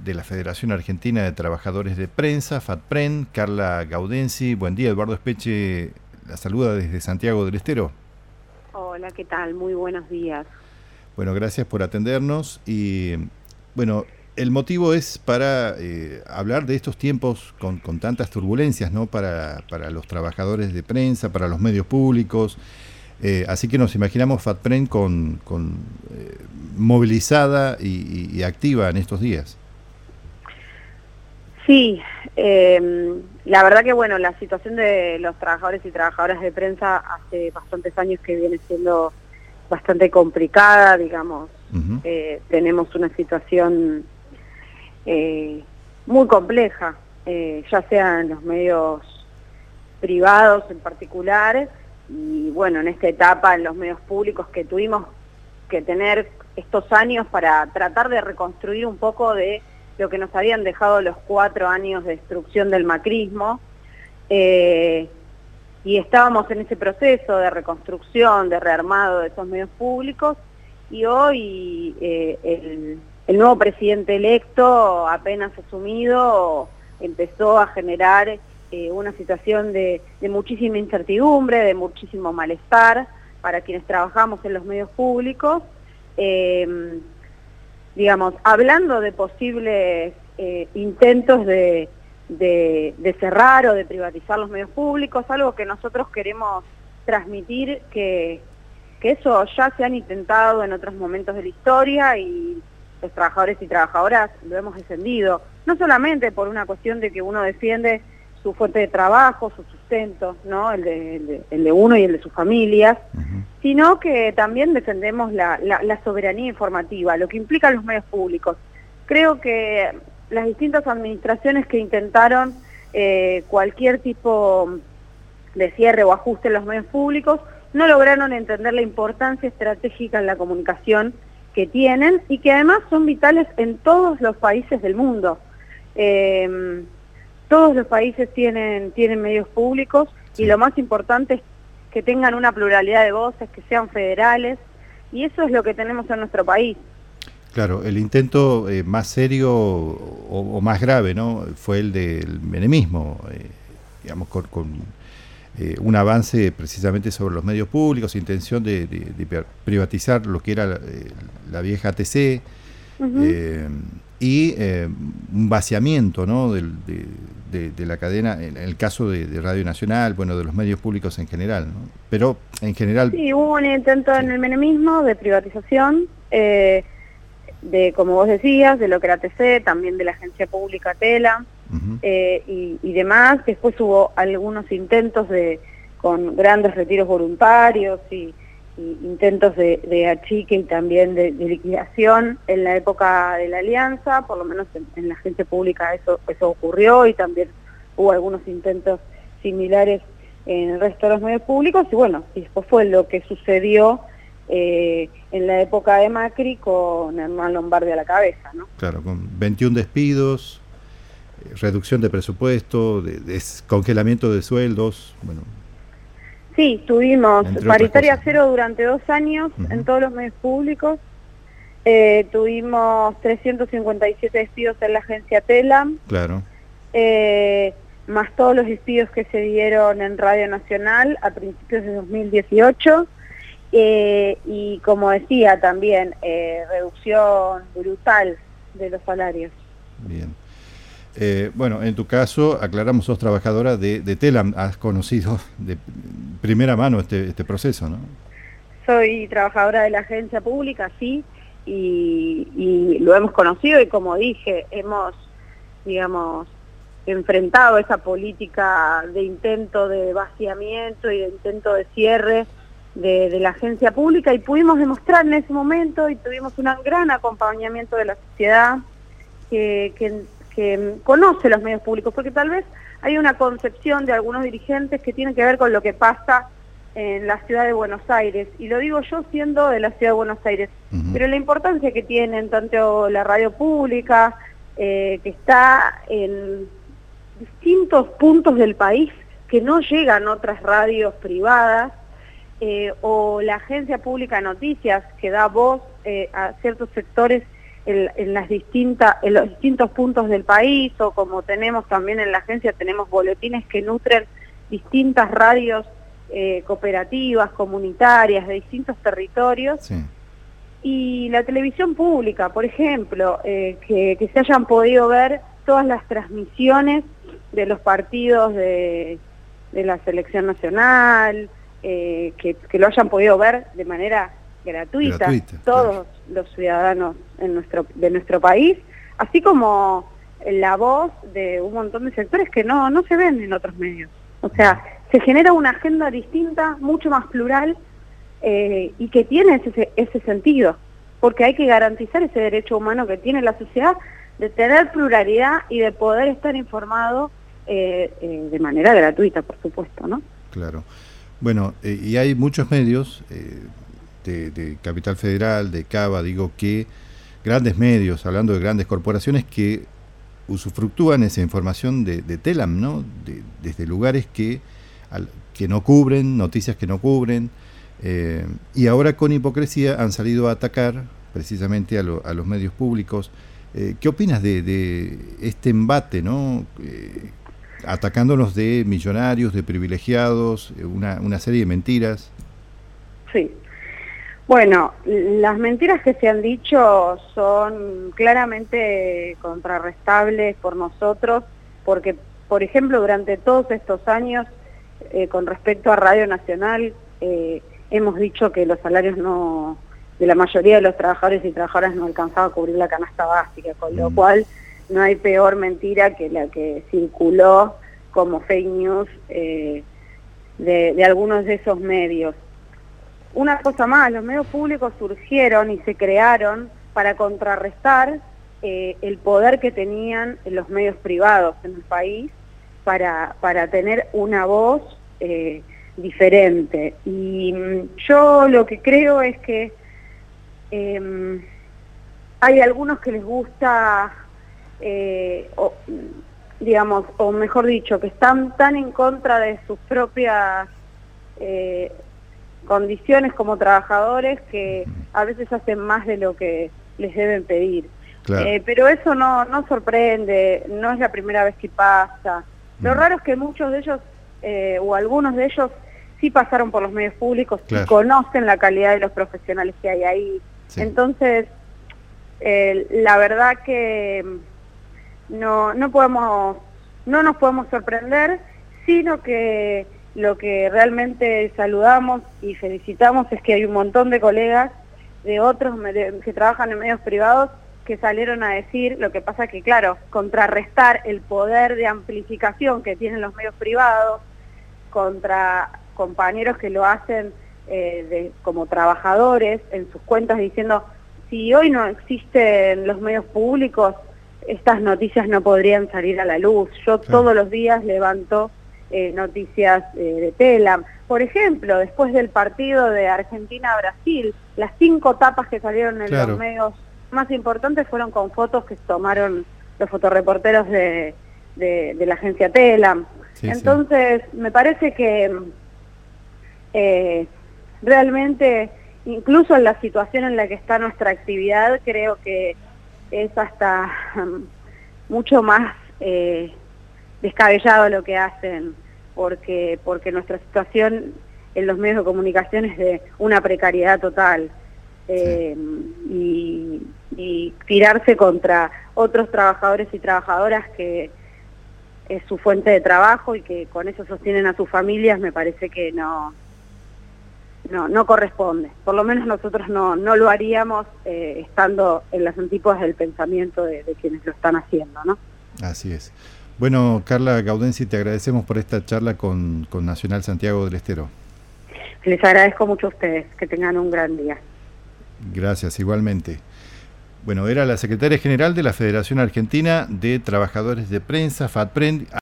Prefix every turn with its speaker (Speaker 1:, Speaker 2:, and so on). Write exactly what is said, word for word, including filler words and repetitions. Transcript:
Speaker 1: de la Federación Argentina de Trabajadores de Prensa, FATPREN, Carla Gaudensi. Buen día, Eduardo Espeche la saluda desde Santiago del Estero.
Speaker 2: Hola, ¿qué tal? Muy buenos días.
Speaker 1: Bueno, gracias por atendernos y, bueno, el motivo es para eh, hablar de estos tiempos con, con tantas turbulencias, ¿no? Para, para los trabajadores de prensa, para los medios públicos. Eh, así que nos imaginamos FATPREN con, con eh, movilizada y, y, y activa en estos días.
Speaker 2: Sí, eh, la verdad que bueno, la situación de los trabajadores y trabajadoras de prensa hace bastantes años que viene siendo bastante complicada, digamos. Uh-huh. eh, tenemos una situación eh, muy compleja, eh, ya sea en los medios privados en particular, y bueno, en esta etapa en los medios públicos que tuvimos que tener estos años para tratar de reconstruir un poco de lo que nos habían dejado los cuatro años de destrucción del macrismo, eh, y estábamos en ese proceso de reconstrucción, de rearmado de esos medios públicos, y hoy eh, el, el nuevo presidente electo, apenas asumido, empezó a generar eh, una situación de, de muchísima incertidumbre, de muchísimo malestar para quienes trabajamos en los medios públicos, eh, digamos, hablando de posibles eh, intentos de, de, de cerrar o de privatizar los medios públicos, algo que nosotros queremos transmitir, que, que eso ya se han intentado en otros momentos de la historia y los trabajadores y trabajadoras lo hemos defendido, no solamente por una cuestión de que uno defiende su fuente de trabajo, su sustento, ¿no? el, de, el, de, el de uno y el de sus familias, uh-huh. sino que también defendemos la, la, la soberanía informativa, lo que implica los medios públicos. Creo que las distintas administraciones que intentaron eh, cualquier tipo de cierre o ajuste en los medios públicos no lograron entender la importancia estratégica en la comunicación que tienen y que además son vitales en todos los países del mundo. Eh, todos los países tienen, tienen medios públicos y lo más importante es que tengan una pluralidad de voces, que sean federales, y eso es lo que tenemos en nuestro país.
Speaker 1: Claro, el intento eh, más serio o, o más grave, ¿no? Fue el del menemismo, eh, digamos, con, con eh, un avance precisamente sobre los medios públicos, intención de, de, de privatizar lo que era la, la vieja A T C, uh-huh. eh, y eh, un vaciamiento, ¿no? Del, de, de, de la cadena, en el caso de, de Radio Nacional, bueno, de los medios públicos en general, ¿no? Pero en general...
Speaker 2: Sí, hubo un intento sí. en el menemismo de privatización, eh, de, como vos decías, de lo que era A T C, también de la agencia pública Tela, uh-huh. eh, y, y demás. Después hubo algunos intentos de con grandes retiros voluntarios y, y intentos de, de achique y también de, de liquidación en la época de la Alianza, por lo menos en, en la agencia pública eso, eso ocurrió, y también hubo algunos intentos similares en el resto de los medios públicos, y bueno, y después fue lo que sucedió eh, en la época de Macri con Hernán Lombardi a la cabeza, ¿no?
Speaker 1: Claro, con veintiún despidos, reducción de presupuesto, de, de congelamiento de sueldos, bueno...
Speaker 2: Sí, tuvimos paritaria cero durante dos años uh-huh. en todos los medios públicos, eh, tuvimos trescientos cincuenta y siete despidos en la agencia Tela,
Speaker 1: claro.
Speaker 2: eh, más todos los despidos que se dieron en Radio Nacional a principios de dos mil dieciocho, eh, y como decía también, eh, reducción brutal de los salarios.
Speaker 1: Bien. Eh, bueno, en tu caso, aclaramos, sos trabajadora de, de Telam, has conocido de primera mano este, este proceso, ¿no?
Speaker 2: Soy trabajadora de la agencia pública, sí, y, y lo hemos conocido, y como dije, hemos, digamos, enfrentado esa política de intento de vaciamiento y de intento de cierre de, de la agencia pública, y pudimos demostrar en ese momento, y tuvimos un gran acompañamiento de la sociedad que... que que conoce los medios públicos, porque tal vez hay una concepción de algunos dirigentes que tiene que ver con lo que pasa en la ciudad de Buenos Aires, y lo digo yo siendo de la ciudad de Buenos Aires, uh-huh. pero la importancia que tienen tanto la radio pública, eh, que está en distintos puntos del país que no llegan otras radios privadas, eh, o la agencia pública de noticias que da voz eh, a ciertos sectores en, en las distintas, en los distintos puntos del país, o como tenemos también en la agencia, tenemos boletines que nutren distintas radios eh, cooperativas, comunitarias, de distintos territorios. Sí. Y la televisión pública, por ejemplo, eh, que, que se hayan podido ver todas las transmisiones de los partidos de, de la selección nacional, eh, que, que lo hayan podido ver de manera gratuita, gratuita todos claro. los ciudadanos en nuestro, de nuestro país, así como la voz de un montón de sectores que no, no se ven en otros medios. O sea, se genera una agenda distinta, mucho más plural, eh, y que tiene ese, ese sentido, porque hay que garantizar ese derecho humano que tiene la sociedad de tener pluralidad y de poder estar informado eh, eh, de manera gratuita, por supuesto, ¿no?
Speaker 1: Claro. Bueno, eh, y hay muchos medios eh, de, de Capital Federal, de Cava, digo, que grandes medios, hablando de grandes corporaciones, que usufructúan esa información de, de Telam, ¿no? De, desde lugares que, al, que no cubren, noticias que no cubren, eh, y ahora con hipocresía han salido a atacar precisamente a, lo, a los medios públicos. Eh, ¿Qué opinas de, de este embate, ¿no? Eh, atacándonos de millonarios, de privilegiados, una, una serie de mentiras?
Speaker 2: Sí. Bueno, las mentiras que se han dicho son claramente contrarrestables por nosotros, porque, por ejemplo, durante todos estos años, eh, con respecto a Radio Nacional, eh, hemos dicho que los salarios no de la mayoría de los trabajadores y trabajadoras no alcanzaba a cubrir la canasta básica, con lo cual no hay peor mentira que la que circuló como fake news eh, de, de algunos de esos medios. Una cosa más, los medios públicos surgieron y se crearon para contrarrestar eh, el poder que tenían los medios privados en el país, para, para tener una voz eh, diferente. Y yo lo que creo es que eh, hay algunos que les gusta, eh, o, digamos, o mejor dicho, que están tan en contra de sus propias eh, condiciones como trabajadores, que a veces hacen más de lo que les deben pedir. Claro. Eh, pero eso no, no sorprende, no es la primera vez que pasa. Lo mm. raro es que muchos de ellos, eh, o algunos de ellos, sí pasaron por los medios públicos, claro. y conocen la calidad de los profesionales que hay ahí. Sí. Entonces, eh, la verdad que no, no podemos, no nos podemos sorprender, sino que lo que realmente saludamos y felicitamos es que hay un montón de colegas de otros de, que trabajan en medios privados que salieron a decir. Lo que pasa que, claro, contrarrestar el poder de amplificación que tienen los medios privados contra compañeros que lo hacen eh, de, como trabajadores en sus cuentas, diciendo, si hoy no existen los medios públicos, estas noticias no podrían salir a la luz. Yo sí. todos los días levanto eh, noticias eh, de Telam. Por ejemplo, después del partido de Argentina-Brasil, las cinco tapas que salieron en claro. los medios más importantes fueron con fotos que tomaron los fotoreporteros de, de, de la agencia Telam. Sí, Entonces, sí. me parece que eh, realmente, incluso en la situación en la que está nuestra actividad, creo que es hasta um, mucho más eh, descabellado lo que hacen, porque, porque nuestra situación en los medios de comunicación es de una precariedad total. Eh, sí. y, y tirarse contra otros trabajadores y trabajadoras que es su fuente de trabajo y que con eso sostienen a sus familias, me parece que no no no corresponde. Por lo menos nosotros no no lo haríamos eh, estando en las antípodas del pensamiento de, de quienes lo están haciendo, ¿no?
Speaker 1: Así es. Bueno, Carla Gaudensi, te agradecemos por esta charla con, con Nacional Santiago del Estero.
Speaker 2: Les agradezco mucho a ustedes, que tengan un gran día.
Speaker 1: Gracias, igualmente. Bueno, era la secretaria general de la Federación Argentina de Trabajadores de Prensa, FATPREN.